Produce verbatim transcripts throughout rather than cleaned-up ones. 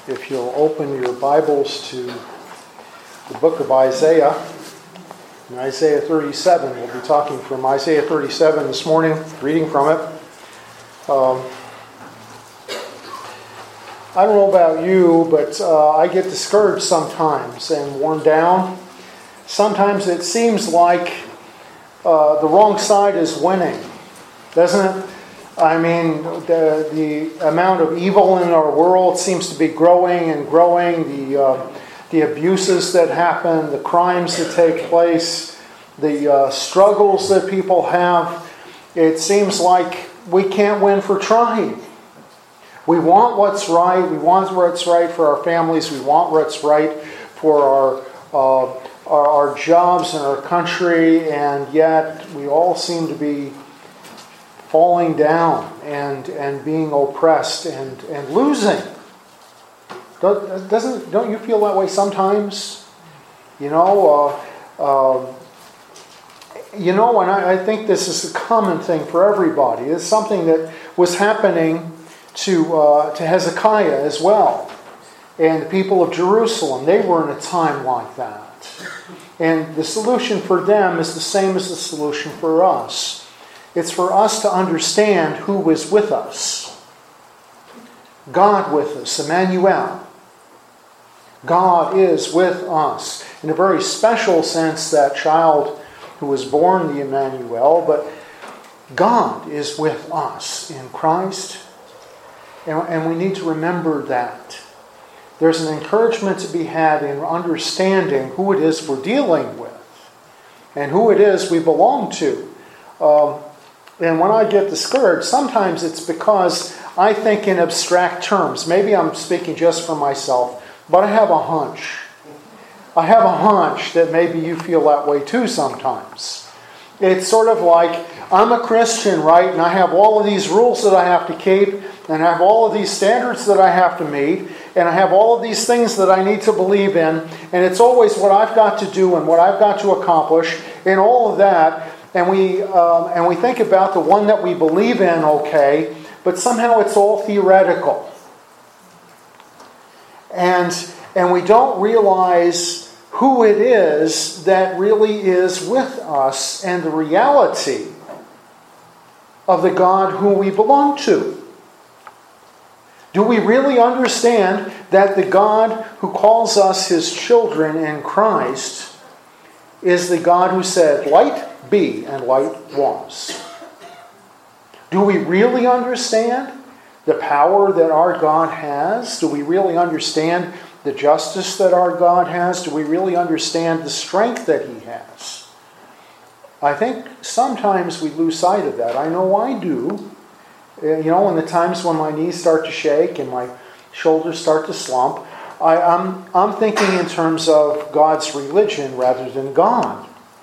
if you'll open your Bibles to the book of Isaiah, in Isaiah thirty-seven. We'll be talking from Isaiah thirty-seven this morning, reading from it. Um, I don't know about you, but uh, I get discouraged sometimes and worn down. Sometimes it seems like uh, the wrong side is winning, doesn't it? I mean, the, the amount of evil in our world seems to be growing and growing. The uh, the abuses that happen, the crimes that take place, the uh, struggles that people have. It seems like we can't win for trying. We want what's right. We want what's right for our families. We want what's right for our uh, our, our jobs and our country, and yet we all seem to be falling down and and being oppressed and, and losing. Doesn't don't you feel that way sometimes? You know, uh, uh, you know, and I, I think this is a common thing for everybody. It's something that was happening to uh, to Hezekiah as well, and the people of Jerusalem. They were in a time like that, and the solution for them is the same as the solution for us. It's for us to understand who is with us. God with us, Emmanuel. God is with us. In a very special sense, that child who was born the Emmanuel, but God is with us in Christ. And, and we need to remember that. There's an encouragement to be had in understanding who it is we're dealing with and who it is we belong to. Um, And when I get discouraged, sometimes it's because I think in abstract terms. Maybe I'm speaking just for myself, but I have a hunch. I have a hunch that maybe you feel that way too sometimes. It's sort of like, I'm a Christian, right? And I have all of these rules that I have to keep, and I have all of these standards that I have to meet, and I have all of these things that I need to believe in, and it's always what I've got to do and what I've got to accomplish, and all of that. And we um, and we think about the one that we believe in, okay, but somehow it's all theoretical. And and we don't realize who it is that really is with us and the reality of the God who we belong to. Do we really understand that the God who calls us His children in Christ is the God who said, "Light be," and light was? Do we really understand the power that our God has? Do we really understand the justice that our God has? Do we really understand the strength that He has? I think sometimes we lose sight of that. I know I do. You know, in the times when my knees start to shake and my shoulders start to slump, I, I'm, I'm thinking in terms of God's religion rather than God.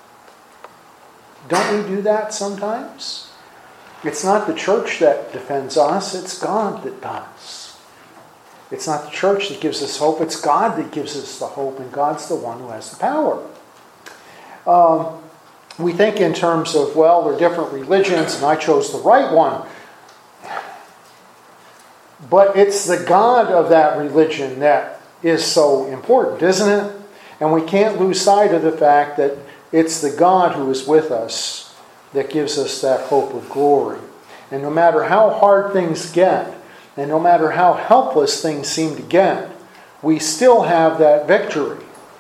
Don't we do that sometimes? It's not the church that defends us, it's God that does. It's not the church that gives us hope, it's God that gives us the hope, and God's the one who has the power. Um, we think in terms of, well, there are different religions, and I chose the right one. But it's the God of that religion that is so important, isn't it? And we can't lose sight of the fact that it's the God who is with us that gives us that hope of glory. And no matter how hard things get, and no matter how helpless things seem to get, we still have that victory.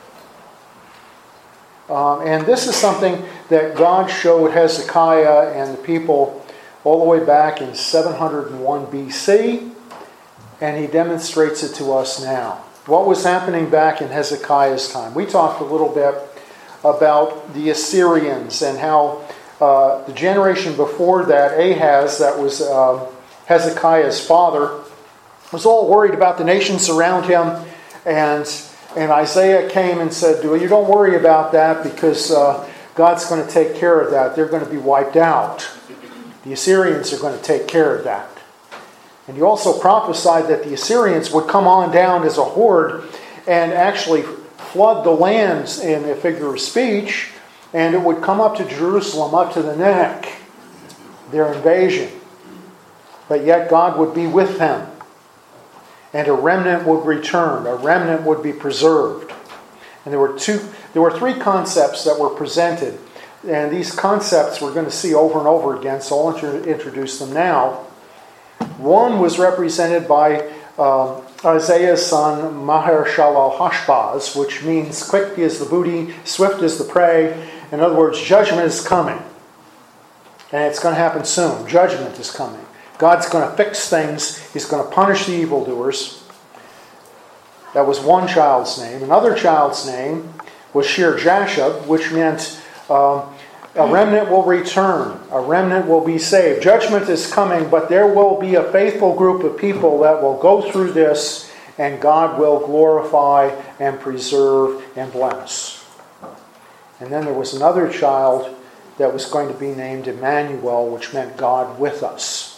Um, and this is something that God showed Hezekiah and the people all the way back in seven hundred one B C, and He demonstrates it to us now. What was happening back in Hezekiah's time? We talked a little bit about the Assyrians and how uh, the generation before that, Ahaz, that was uh, Hezekiah's father, was all worried about the nations around him. And, and Isaiah came and said, well, you don't worry about that because uh, God's going to take care of that. They're going to be wiped out. The Assyrians are going to take care of that. And he also prophesied that the Assyrians would come on down as a horde and actually flood the lands, in a figure of speech, and it would come up to Jerusalem, up to the neck, their invasion. But yet God would be with them. and a remnant would return. A remnant would be preserved. And there were two, there were three concepts that were presented. And these concepts we're going to see over and over again, so I'll intro- introduce them now. One was represented by uh, Isaiah's son, Maher-shalal-Hashbaz, which means quick is the booty, swift is the prey. In other words, judgment is coming. And it's going to happen soon. Judgment is coming. God's going to fix things. He's going to punish the evildoers. That was one child's name. Another child's name was Shear-Jashub, which meant um, a remnant will return. A remnant will be saved. Judgment is coming, but there will be a faithful group of people that will go through this, and God will glorify and preserve and bless. And then there was another child that was going to be named Emmanuel, which meant God with us.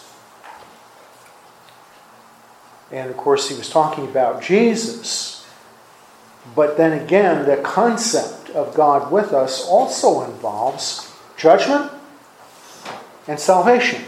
And of course, he was talking about Jesus. But then again, the concept of God with us also involves judgment and salvation.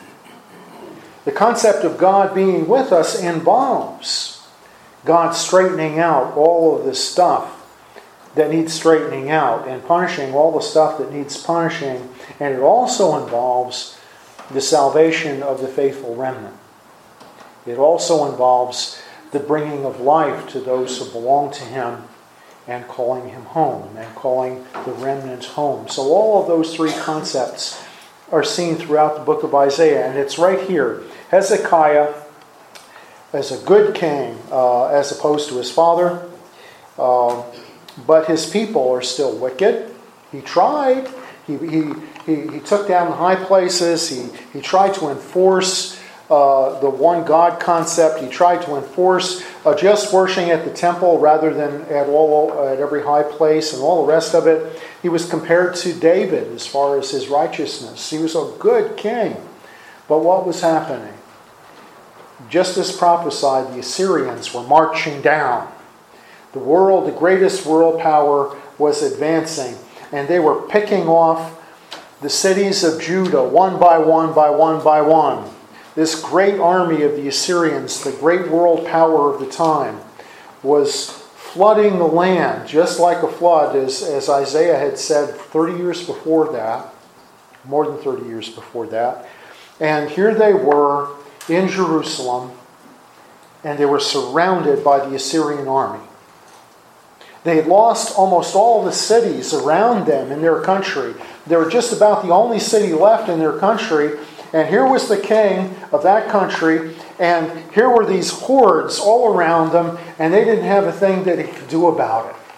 The concept of God being with us involves God straightening out all of this stuff that needs straightening out and punishing all the stuff that needs punishing. And it also involves the salvation of the faithful remnant. It also involves the bringing of life to those who belong to Him and calling Him home and calling the remnant home. So all of those three concepts are seen throughout the book of Isaiah. And it's right here. Hezekiah is a good king uh, as opposed to his father. Uh, but his people are still wicked. He tried. He, he, he, he took down the high places. He, he tried to enforce Uh, the one God concept. He tried to enforce uh, just worshiping at the temple rather than at all at every high place and all the rest of it. He was compared to David as far as his righteousness. He was a good king. But what was happening? Just as prophesied, the Assyrians were marching down. The world, the greatest world power, was advancing, and they were picking off the cities of Judah one by one by one by one. This great army of the Assyrians, the great world power of the time, was flooding the land just like a flood, as, as Isaiah had said thirty years before that, more than thirty years before that. And here they were in Jerusalem, and they were surrounded by the Assyrian army. They had lost almost all the cities around them in their country. They were just about the only city left in their country. And here was the king of that country, and here were these hordes all around them, and they didn't have a thing that he could do about it.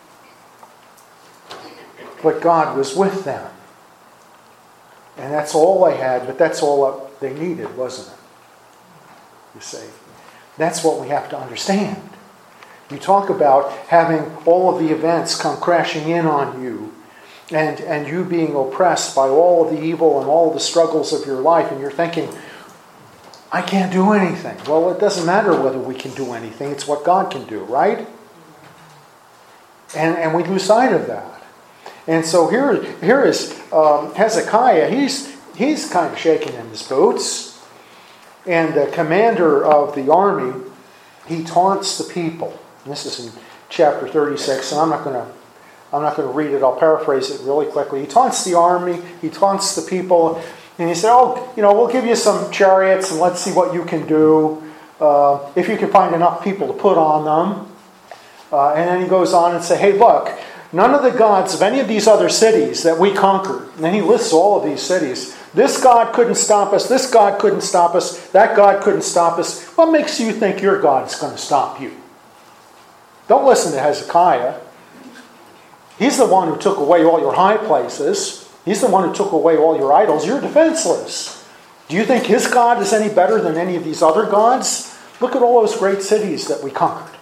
But God was with them. And that's all they had, but that's all they needed, wasn't it? You see. That's what we have to understand. You talk about having all of the events come crashing in on you, And, and you being oppressed by all of the evil and all of the struggles of your life, and you're thinking, I can't do anything. Well, it doesn't matter whether we can do anything. It's what God can do, right? And, and we lose sight of that. And so here, here is um, Hezekiah. He's, he's kind of shaking in his boots. And the commander of the army, he taunts the people. And this is in chapter thirty-six, and I'm not going to I'm not going to read it. I'll paraphrase it really quickly. He taunts the army. He taunts the people. And he said, oh, you know, we'll give you some chariots and let's see what you can do. Uh, if you can find enough people to put on them. Uh, and then he goes on and say, hey, look, none of the gods of any of these other cities that we conquered. And then he lists all of these cities. This God couldn't stop us. This God couldn't stop us. That God couldn't stop us. What makes you think your God is going to stop you? Don't listen to Hezekiah. He's the one who took away all your high places. He's the one who took away all your idols. You're defenseless. Do you think his God is any better than any of these other gods? Look at all those great cities that we conquered.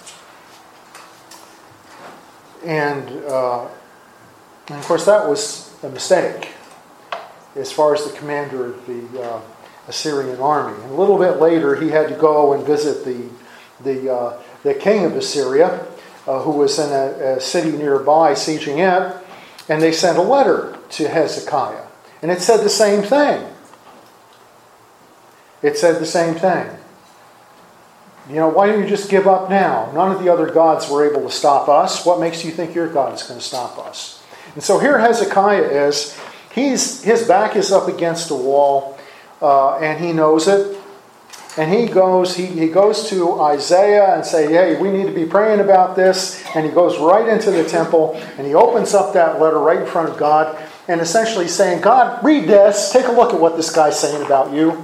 And, uh, and of course, that was a mistake as far as the commander of the uh, Assyrian army. And a little bit later, he had to go and visit the, the, uh, the king of Assyria, Uh, who was in a, a city nearby, sieging it, and they sent a letter to Hezekiah. And it said the same thing. It said the same thing. You know, why don't you just give up now? None of the other gods were able to stop us. What makes you think your God is going to stop us? And so here Hezekiah is. He's his back is up against a wall, uh, and he knows it. And he goes, he, he goes to Isaiah and say, hey, we need to be praying about this. And he goes right into the temple, and he opens up that letter right in front of God, and essentially saying, God, read this. Take a look at what this guy's saying about you.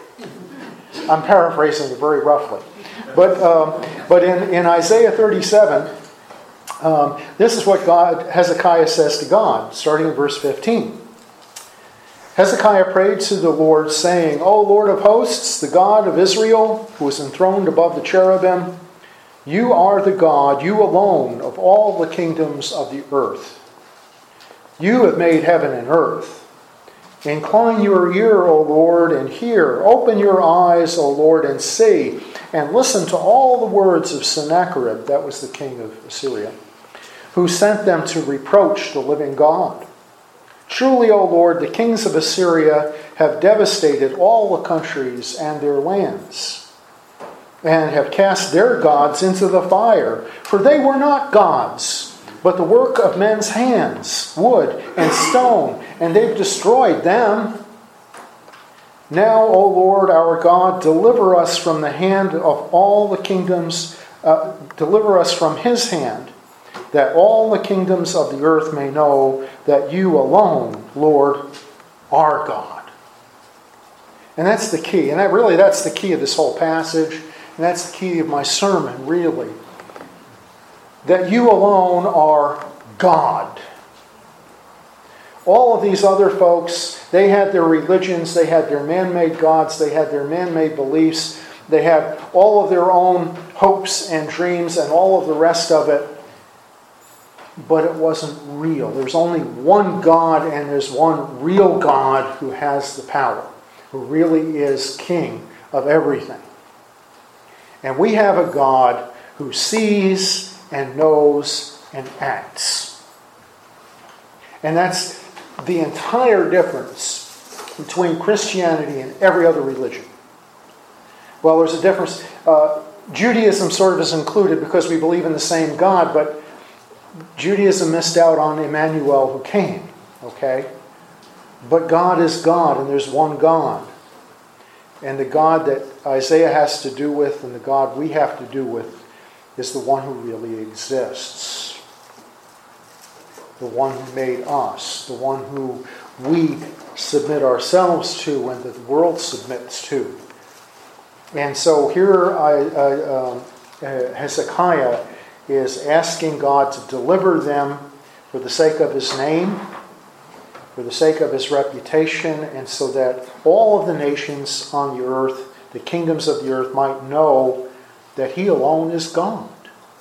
I'm paraphrasing it very roughly. But um, but in, in Isaiah thirty-seven, um, this is what God Hezekiah says to God, starting in verse fifteen. Hezekiah prayed to the Lord, saying, O Lord of hosts, the God of Israel, who is enthroned above the cherubim, you are the God, you alone, of all the kingdoms of the earth. You have made heaven and earth. Incline your ear, O Lord, and hear. Open your eyes, O Lord, and see. And listen to all the words of Sennacherib, that was the king of Assyria, who sent them to reproach the living God. Truly, O Lord, the kings of Assyria have devastated all the countries and their lands, and have cast their gods into the fire. For they were not gods, but the work of men's hands, wood and stone, and they've destroyed them. Now, O Lord, our God, deliver us from the hand of all the kingdoms, uh, deliver us from his hand, that all the kingdoms of the earth may know that you alone, Lord, are God. And that's the key. And that really, that's the key of this whole passage. And that's the key of my sermon, really. That you alone are God. All of these other folks, they had their religions, they had their man-made gods, they had their man-made beliefs, they had all of their own hopes and dreams and all of the rest of it. But it wasn't real. There's only one God, and there's one real God who has the power, who really is king of everything. And we have a God who sees and knows and acts. And that's the entire difference between Christianity and every other religion. Well, there's a difference. Uh, Judaism sort of is included because we believe in the same God, but Judaism missed out on Emmanuel who came, okay? But God is God, and there's one God. And the God that Isaiah has to do with and the God we have to do with is the one who really exists. The one who made us. The one who we submit ourselves to and the world submits to. And so here I, I, um, Hezekiah is asking God to deliver them for the sake of his name, for the sake of his reputation, and so that all of the nations on the earth, the kingdoms of the earth, might know that he alone is God.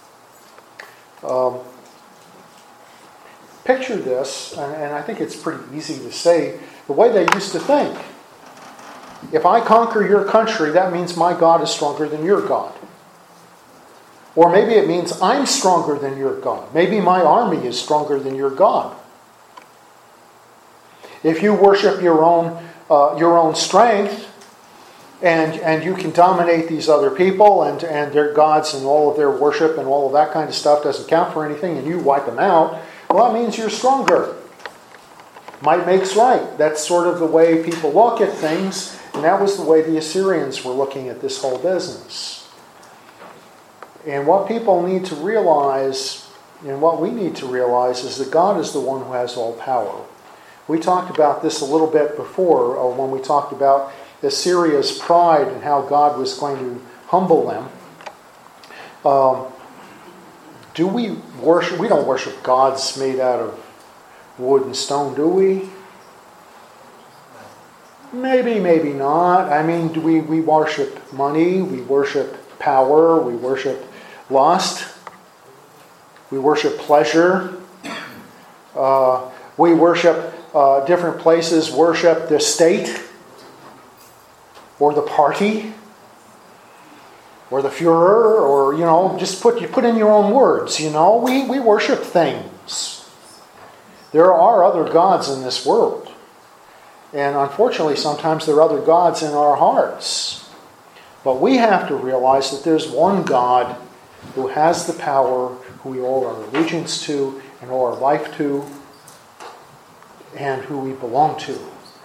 Um, picture this, and I think it's pretty easy to say, the way they used to think. If I conquer your country, that means my God is stronger than your God. Or maybe it means I'm stronger than your God. Maybe my army is stronger than your God. If you worship your own uh, your own strength, and and you can dominate these other people and, and their gods and all of their worship and all of that kind of stuff doesn't count for anything, and you wipe them out, well, that means you're stronger. Might makes right. That's sort of the way people look at things, and that was the way the Assyrians were looking at this whole business. And what people need to realize, and what we need to realize, is that God is the one who has all power. We talked about this a little bit before, or when we talked about Assyria's pride and how God was going to humble them. Um, do we worship? We don't worship gods made out of wood and stone, do we? Maybe, maybe not. I mean, do we, we worship money, we worship power, we worship lust, we worship pleasure, uh, we worship uh, different places, worship the state, or the party, or the Führer, or, you know, just put you put in your own words, you know, we, we worship things. There are other gods in this world. And unfortunately, sometimes there are other gods in our hearts. But we have to realize that there's one God who has the power, who we owe our allegiance to and owe our life to, and who we belong to.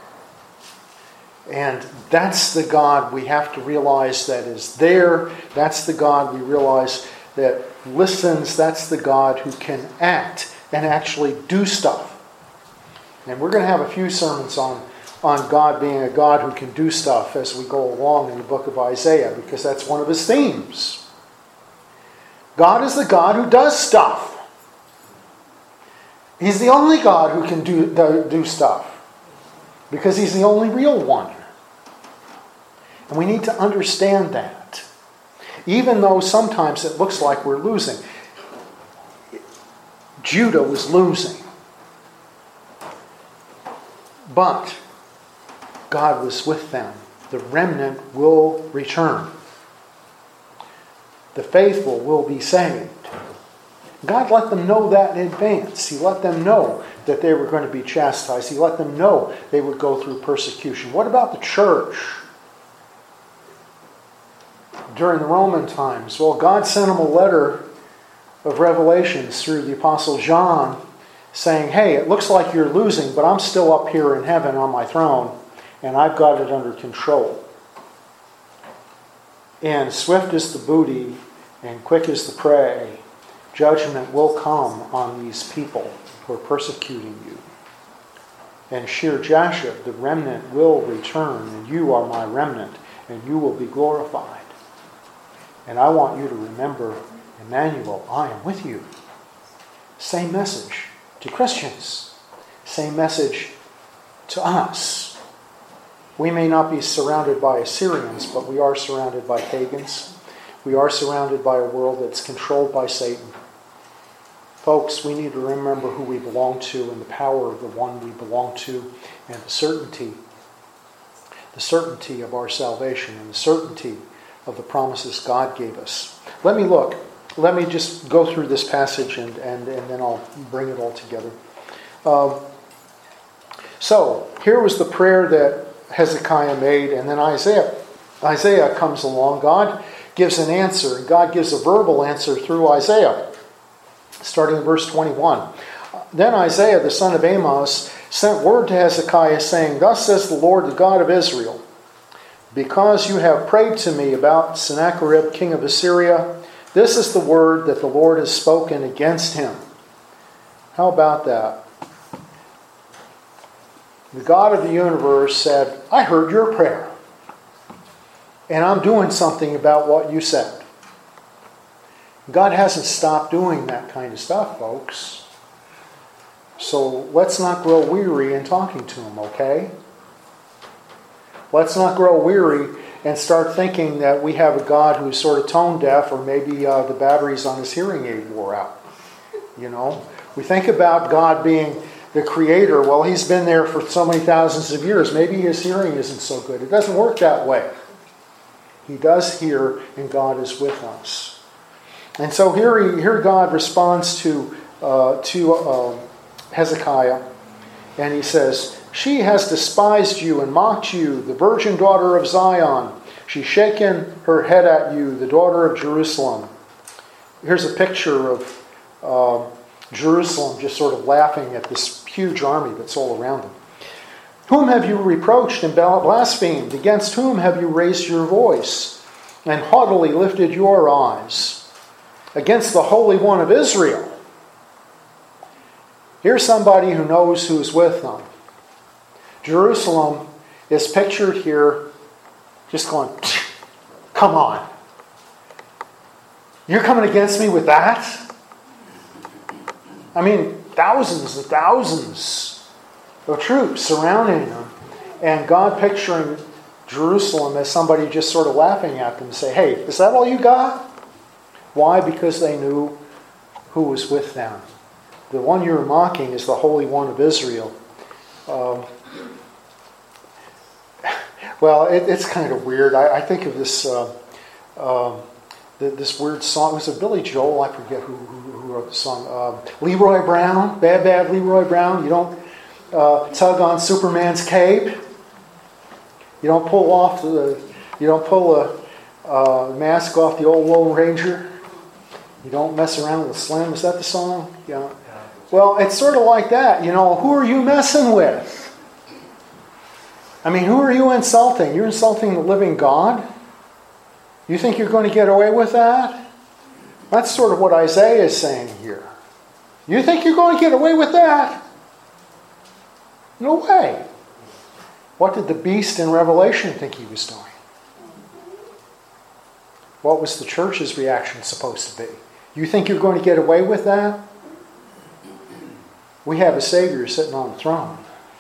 And that's the God we have to realize that is there. That's the God we realize that listens. That's the God who can act and actually do stuff. And we're going to have a few sermons on, on God being a God who can do stuff as we go along in the book of Isaiah, because that's one of his themes. God is the God who does stuff. He's the only God who can do, do, do stuff, because he's the only real one. And we need to understand that. Even though sometimes it looks like we're losing. Judah was losing. But God was with them. The remnant will return. The faithful will be saved. God let them know that in advance. He let them know that they were going to be chastised. He let them know they would go through persecution. What about the church? During the Roman times, well, God sent them a letter of Revelations through the Apostle John saying, hey, it looks like you're losing, but I'm still up here in heaven on my throne, and I've got it under control. And swift is the booty, and quick is the prey. Judgment will come on these people who are persecuting you. And Shir Jashub, the remnant, will return, and you are my remnant, and you will be glorified. And I want you to remember, Emmanuel, I am with you. Same message to Christians. Same message to us. We may not be surrounded by Assyrians, but we are surrounded by pagans. We are surrounded by a world that's controlled by Satan. Folks, we need to remember who we belong to and the power of the one we belong to, and the certainty, the certainty of our salvation and the certainty of the promises God gave us. Let me look. Let me just go through this passage and, and, and then I'll bring it all together. Uh, so, here was the prayer that Hezekiah made, and then Isaiah. Isaiah comes along. God gives an answer, and God gives a verbal answer through Isaiah. Starting in verse twenty-one. Then Isaiah, the son of Amos, sent word to Hezekiah, saying, Thus says the Lord, the God of Israel, because you have prayed to me about Sennacherib, king of Assyria, this is the word that the Lord has spoken against him. How about that? The God of the universe said, I heard your prayer, and I'm doing something about what you said. God hasn't stopped doing that kind of stuff, folks. So let's not grow weary in talking to him, okay? Let's not grow weary and start thinking that we have a God who's sort of tone deaf, or maybe uh, the batteries on his hearing aid wore out. You know, we think about God being the creator. Well, he's been there for so many thousands of years. Maybe his hearing isn't so good. It doesn't work that way. He does hear, and God is with us. And so here, he, here God responds to uh, to uh, Hezekiah, and he says, She has despised you and mocked you, the virgin daughter of Zion. She's shaken her head at you, the daughter of Jerusalem. Here's a picture of uh, Jerusalem just sort of laughing at this huge army that's all around them. Whom have you reproached and blasphemed? Against whom have you raised your voice and haughtily lifted your eyes? Against the Holy One of Israel. Here's somebody who knows who's with them. Jerusalem is pictured here just going, come on. You're coming against me with that? I mean, thousands and thousands of troops surrounding them. And God picturing Jerusalem as somebody just sort of laughing at them and say, hey, is that all you got? Why? Because they knew who was with them. The one you're mocking is the Holy One of Israel. Um, well, it, it's kind of weird. I, I think of this uh, uh, this weird song. Was it Billy Joel? I forget who, who, who wrote the song. Uh, Leroy Brown. Bad, bad Leroy Brown. You don't uh, tug on Superman's cape. You don't pull off the... You don't pull a... uh, mask off the old Lone Ranger. You don't mess around with Slim. Is that the song? Yeah. Well, it's sort of like that. You know, who are you messing with? I mean, who are you insulting? You're insulting the living God? You think you're going to get away with that? That's sort of what Isaiah is saying here. You think you're going to get away with that? No way. What did the beast in Revelation think he was doing? What was the church's reaction supposed to be? You think you're going to get away with that? We have a Savior sitting on the throne.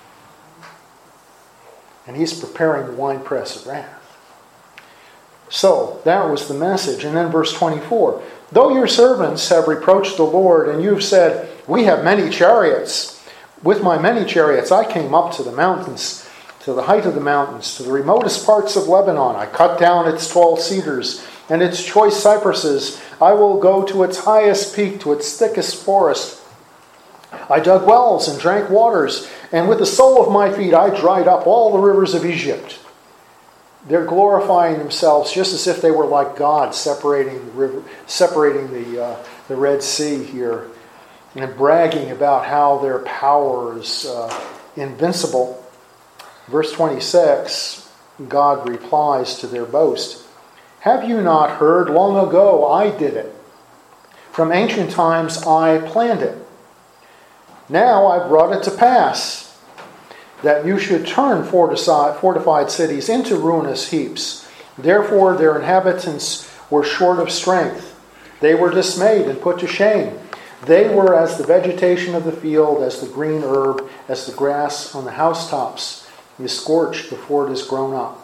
And he's preparing the winepress of wrath. So, that was the message. And then verse twenty-four. Though your servants have reproached the Lord, and you've said, we have many chariots. With my many chariots I came up to the mountains, to the height of the mountains, to the remotest parts of Lebanon. I cut down its tall cedars and its choice cypresses. I will go to its highest peak, to its thickest forest. I dug wells and drank waters, and with the sole of my feet I dried up all the rivers of Egypt. They're glorifying themselves just as if they were like God, separating the river, separating the uh, the Red Sea here, and bragging about how their power is uh, invincible. Verse twenty-six, God replies to their boast. Have you not heard? Long ago I did it. From ancient times I planned it. Now I've brought it to pass, that you should turn fortified cities into ruinous heaps. Therefore their inhabitants were short of strength. They were dismayed and put to shame. They were as the vegetation of the field, as the green herb, as the grass on the housetops is scorched before it is grown up.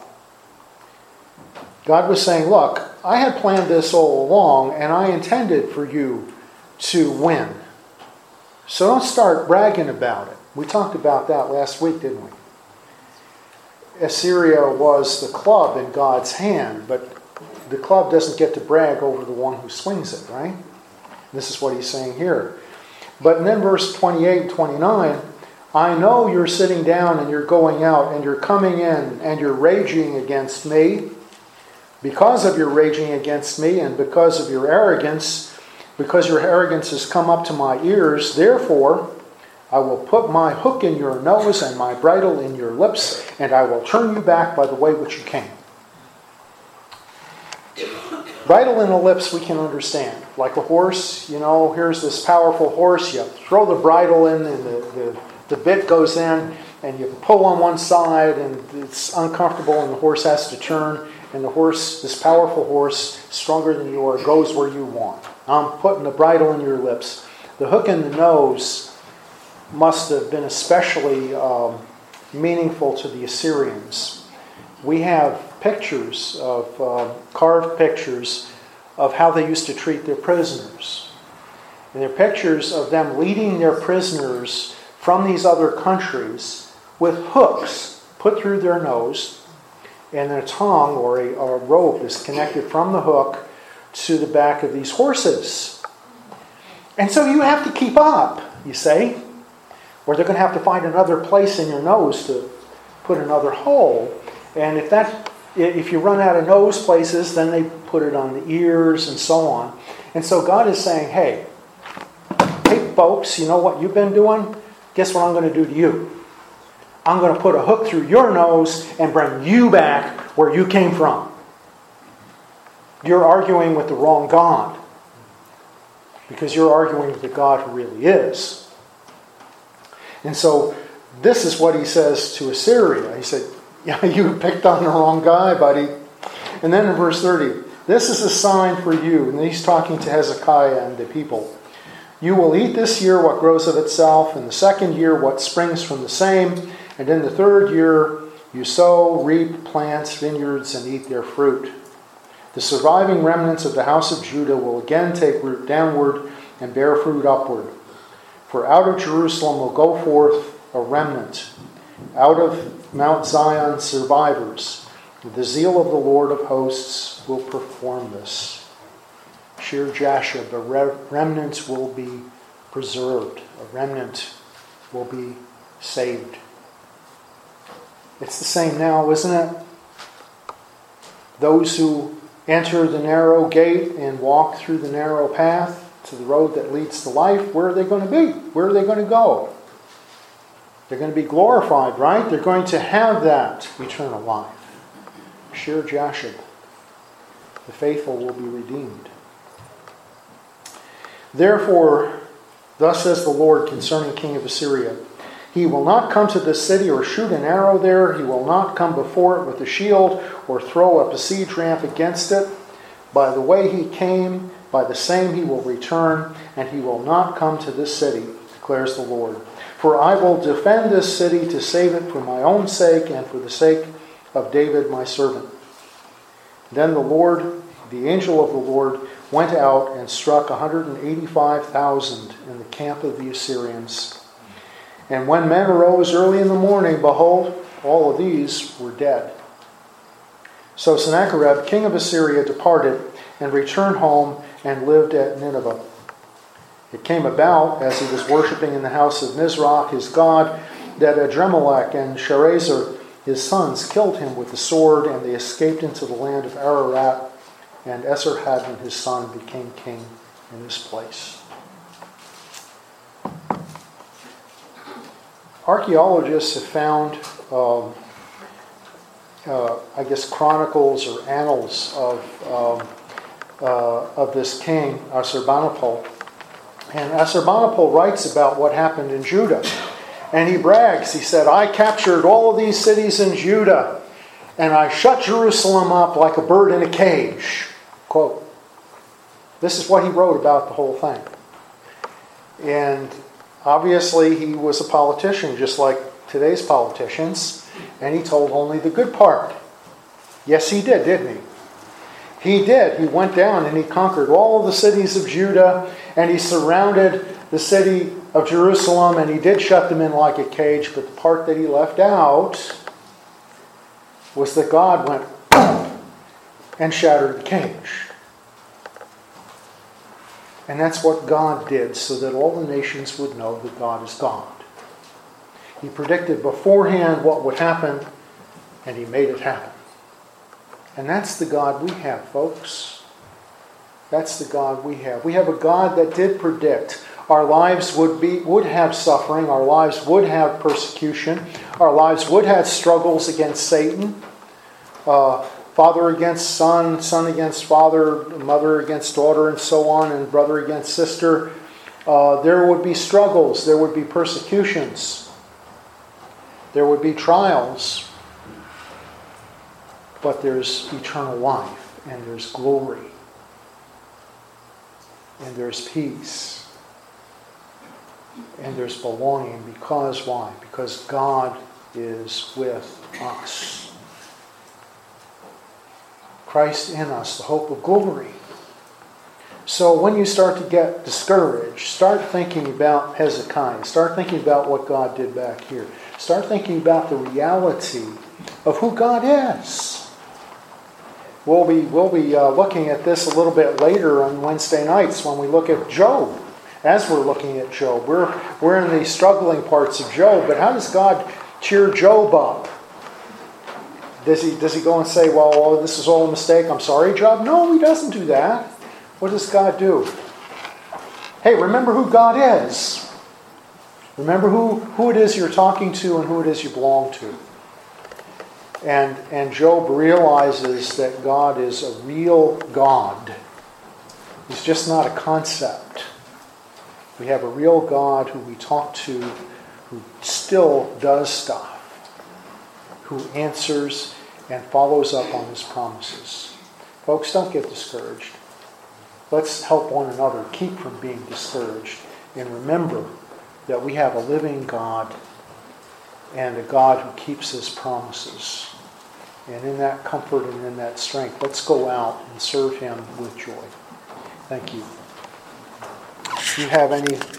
God was saying, look, I had planned this all along, and I intended for you to win. So don't start bragging about it. We talked about that last week, didn't we? Assyria was the club in God's hand, but the club doesn't get to brag over the one who swings it, right? This is what he's saying here. But then verse twenty-eight and twenty-nine, I know you're sitting down and you're going out and you're coming in and you're raging against me. Because of your raging against me and because of your arrogance, because your arrogance has come up to my ears, therefore I will put my hook in your nose and my bridle in your lips, and I will turn you back by the way which you came. Bridle in the lips we can understand. Like a horse, you know, here's this powerful horse. You throw the bridle in and the, the, the bit goes in, and you pull on one side and it's uncomfortable and the horse has to turn. And the horse, this powerful horse, stronger than you are, goes where you want. I'm putting the bridle in your lips. The hook in the nose must have been especially um, meaningful to the Assyrians. We have pictures of, uh, carved pictures of how they used to treat their prisoners. And they're pictures of them leading their prisoners from these other countries with hooks put through their nose, and a tongue or a, or a rope is connected from the hook to the back of these horses. And so you have to keep up, you say, or they're going to have to find another place in your nose to put another hole. And if that, if you run out of nose places, then they put it on the ears and so on. And so God is saying, hey, hey folks, you know what you've been doing? Guess what I'm going to do to you? I'm going to put a hook through your nose and bring you back where you came from. You're arguing with the wrong God, because you're arguing with the God who really is. And so this is what he says to Assyria. He said, yeah, you picked on the wrong guy, buddy. And then in verse thirty, this is a sign for you. And he's talking to Hezekiah and the people. You will eat this year what grows of itself, and the second year what springs from the same, and in the third year you sow, reap, plant vineyards, and eat their fruit. The surviving remnants of the house of Judah will again take root downward and bear fruit upward. For out of Jerusalem will go forth a remnant, out of Mount Zion survivors. The zeal of the Lord of hosts will perform this. Shir Jashub, a remnant will be preserved. A remnant will be saved. It's the same now, isn't it? Those who enter the narrow gate and walk through the narrow path to the road that leads to life, where are they going to be? Where are they going to go? They're going to be glorified, right? They're going to have that eternal life. Shir Jashub. The faithful will be redeemed. Therefore, thus says the Lord concerning king of Assyria, he will not come to this city or shoot an arrow there. He will not come before it with a shield or throw up a siege ramp against it. By the way he came, by the same he will return, and he will not come to this city, declares the Lord. For I will defend this city to save it for my own sake and for the sake of David my servant. Then the Lord, the angel of the Lord, went out and struck one hundred eighty-five thousand in the camp of the Assyrians. And when men arose early in the morning, behold, all of these were dead. So Sennacherib, king of Assyria, departed and returned home and lived at Nineveh. It came about, as he was worshipping in the house of Nisroch, his god, that Adremelech and Sharezer, his sons, killed him with the sword, and they escaped into the land of Ararat, and Esarhaddon, his son, became king in this place. Archaeologists have found, um, uh, I guess, chronicles or annals of um, uh, of this king, Assurbanipal. And Assurbanipal writes about what happened in Judah. And he brags. He said, I captured all of these cities in Judah, and I shut Jerusalem up like a bird in a cage. Quote. This is what he wrote about the whole thing. And obviously, he was a politician, just like today's politicians, and he told only the good part. Yes, he did, didn't he? He did. He went down and he conquered all of the cities of Judah, and he surrounded the city of Jerusalem, and he did shut them in like a cage, but the part that he left out was that God went and shattered the cage. And that's what God did, so that all the nations would know that God is God. He predicted beforehand what would happen, and he made it happen. And that's the God we have, folks. That's the God we have. We have a God that did predict our lives would be would have suffering, our lives would have persecution, our lives would have struggles against Satan, uh, father against son, son against father, mother against daughter, and so on, and brother against sister. Uh, there would be struggles, there would be persecutions, there would be trials. But there's eternal life, and there's glory, and there's peace, and there's belonging. Because why? Because God is with us. Christ in us, the hope of glory. So when you start to get discouraged, start thinking about Hezekiah. Start thinking about what God did back here. Start thinking about the reality of who God is. We'll be, we'll be uh, looking at this a little bit later on Wednesday nights when we look at Job. As we're looking at Job, we're, we're in the struggling parts of Job, but how does God cheer Job up? Does he, does he go and say, well, oh, this is all a mistake, I'm sorry, Job? No, he doesn't do that. What does God do? Hey, remember who God is. Remember who, who it is you're talking to and who it is you belong to. And, and Job realizes that God is a real God. He's just not a concept. We have a real God who we talk to, who still does stuff, who answers and follows up on his promises. Folks, don't get discouraged. Let's help one another keep from being discouraged. And remember that we have a living God and a God who keeps his promises. And in that comfort and in that strength, let's go out and serve him with joy. Thank you. If you have any